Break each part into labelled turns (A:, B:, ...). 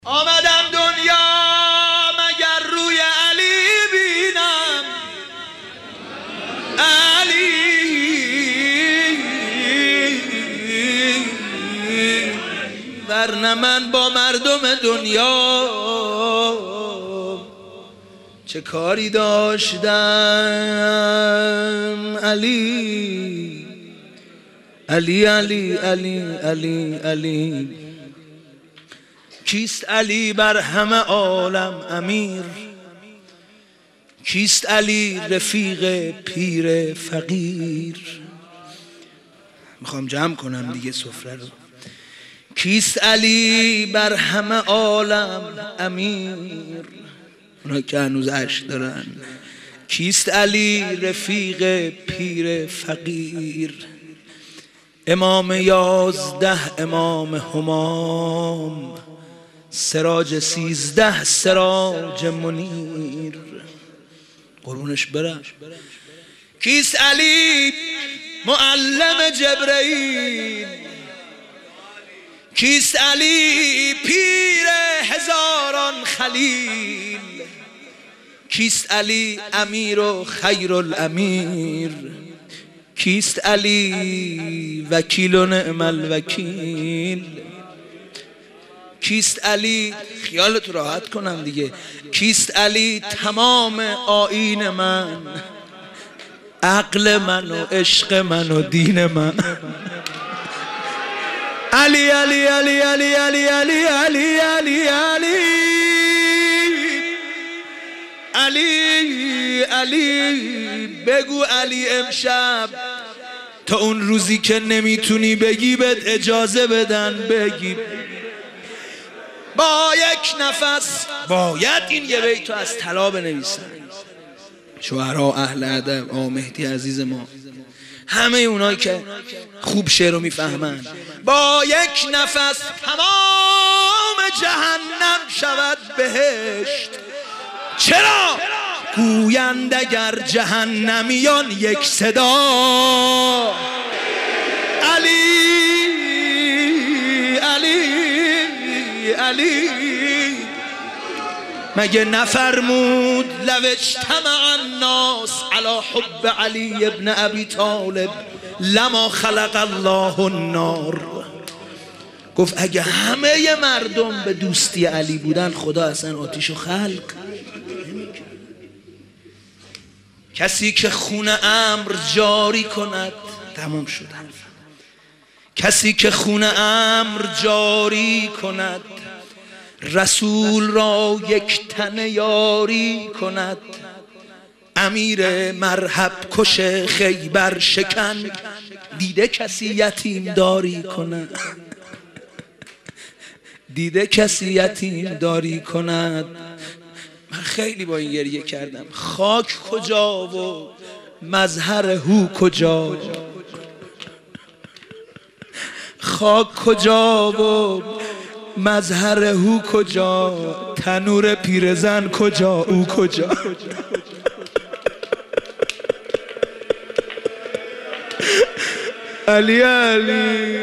A: آمدم دنیا مگر روی علی بینم، علی ورنه من با مردم دنیا چه کاری داشتم. علی علی علی علی علی علی کیست علی بر همه عالم امیر؟ کیست علی رفیق پیر فقیر؟ میخوام جمع کنم دیگه سفره رو. کیست علی بر همه عالم امیر؟ اونا که هنوز عشق دارن. کیست علی رفیق پیر فقیر؟ امام 11 امام همام، سراج 13 سراج منیر. قربونش برم. کیست علی معلم جبرئیل؟ کیست علی پیر هزاران خلیل؟ کیست علی امیر و خیر الامیر؟ کیست علی وکیل و نعم الوکیل؟ کیست علی، خیالت راحت کنم دیگه، کیست علی تمام آیین من، عقل من و عشق من و دین من؟ علی علی علی علی علی علی علی علی علی علی بگو علی امشب تا اون روزی که نمیتونی بگی بهت اجازه بدن بگی. با یک نفس باید این یه بیتو از طلا بنویسن شعرا اهل ادب، آقا مهدی عزیز ما، همه اونایی که خوب شعر رو میفهمن. با یک نفس تمام جهنم شود بهشت. چرا؟ گویند اگر جهنمیان یک صدا علی علی علی. مگه نفرمود لو اجتمع الناس علی حب علی ابن ابی طالب لما خلق الله النار؟ گفت اگه همه مردم به دوستی علی بودن خدا اصلا آتیشو خلق. کسی که خون امر جاری کند، تمام شد. کسی که خون امر جاری کند، رسول را یک تن یاری کند، امیر مرحب کش خیبر شکن، دیده کسی یتیم داری کند؟ دیده کسی یتیم داری کند؟ من خیلی با این گریه کردم. خاک کجا و مظهر هو کجا؟ خاک کجا و مظهر هو کجا؟ تنور پیرزن کجا او کجا؟ علی علی.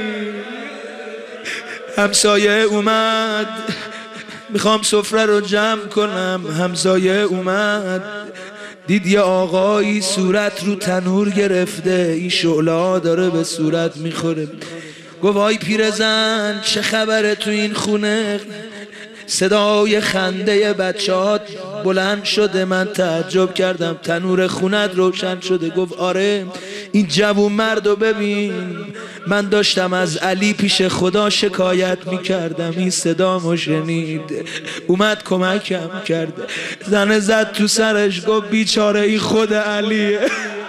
A: همسایه اومد، میخوام سفره رو جمع کنم. همسایه اومد دید یه آقایی صورت رو تنور گرفته، این شعله داره به صورت میخوره. گفت آی پیرزن چه خبره تو این خونه؟ صدای خنده بچه‌هات بلند شده. من تعجب کردم تنور خونت روشن شده. گفت آره، این جوون مردو ببین، من داشتم از علی پیش خدا شکایت میکردم، این صدامو شنید اومد کمکم کرد. زنه زد تو سرش گفت بیچاره این خود علیه،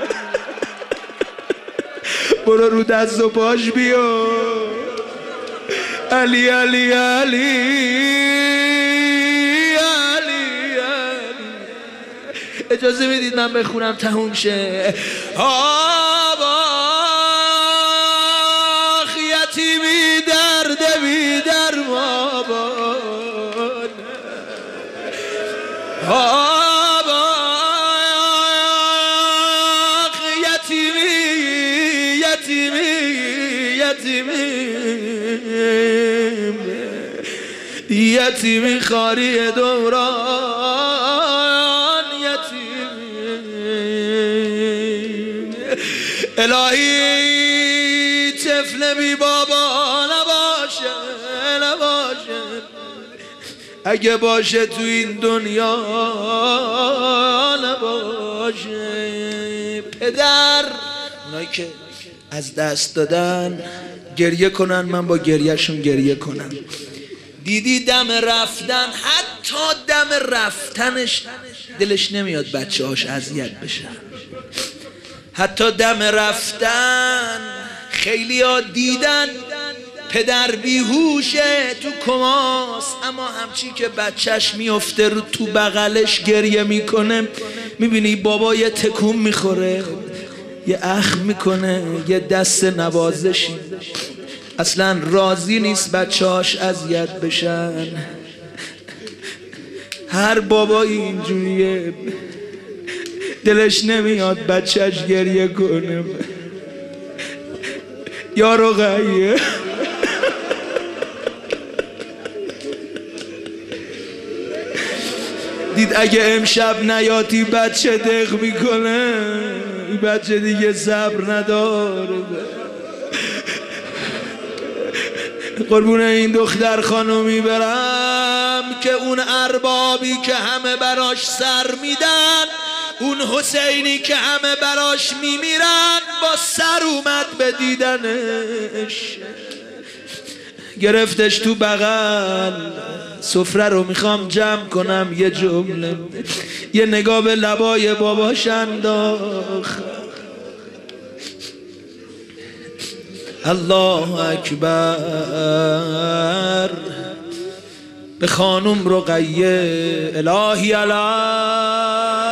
A: برو رو دست و پاش بیا. علی علی علی اجازه میدید من بخونم تموم شه. آخ یتیمی درد بی درمان، آخ یتیمی یتیمی یتیمی یتیمی خاری دوران یتیم الهی طفل بی بابا نباشه اگه باشه تو این دنیا نباشه. پدر اونایی که از دست دادن گریه کنن، من با گریهشون گریه کنم. دیدی دم رفتن، حتی دم رفتنش دلش نمیاد بچه هاش اذیت بشن. حتی دم رفتن خیلی ها دیدن پدر بیهوشه تو کماست، اما همچی که بچهش میفته رو تو بغلش گریه میکنه، میبینی بابا یه تکون میخوره، یه اخ میکنه، یه دست نوازشی، اصلا راضی نیست بچه‌هاش اذیت بشن. هر بابایی اینجوریه، دلش نمیاد بچه‌ش گریه کنه. یا رقیه دید اگه امشب نیاتی بچه دق میکنه، این بچه دیگه صبر نداره. قربون این دختر خانومی برم که اون اربابی که همه براش سر میدن، اون حسینی که همه براش میمیرن، با سر اومد به دیدنش، گرفتش تو بغل. سفره رو میخوام جمع کنم، یه جمله، یه نگاه به لبای باباش انداخت. الله اکبر. به خانم رقیه الهی علی